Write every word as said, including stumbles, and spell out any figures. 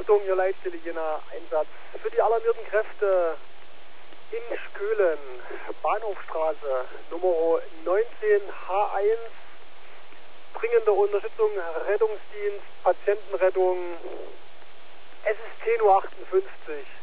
Achtung, Ihr Leitstelle Jena, Einsatz für die alarmierten Kräfte in Spülen, Bahnhofstraße, Nummer neunzehn H eins, dringende Unterstützung, Rettungsdienst, Patientenrettung, es ist zehn Uhr achtundfünfzig.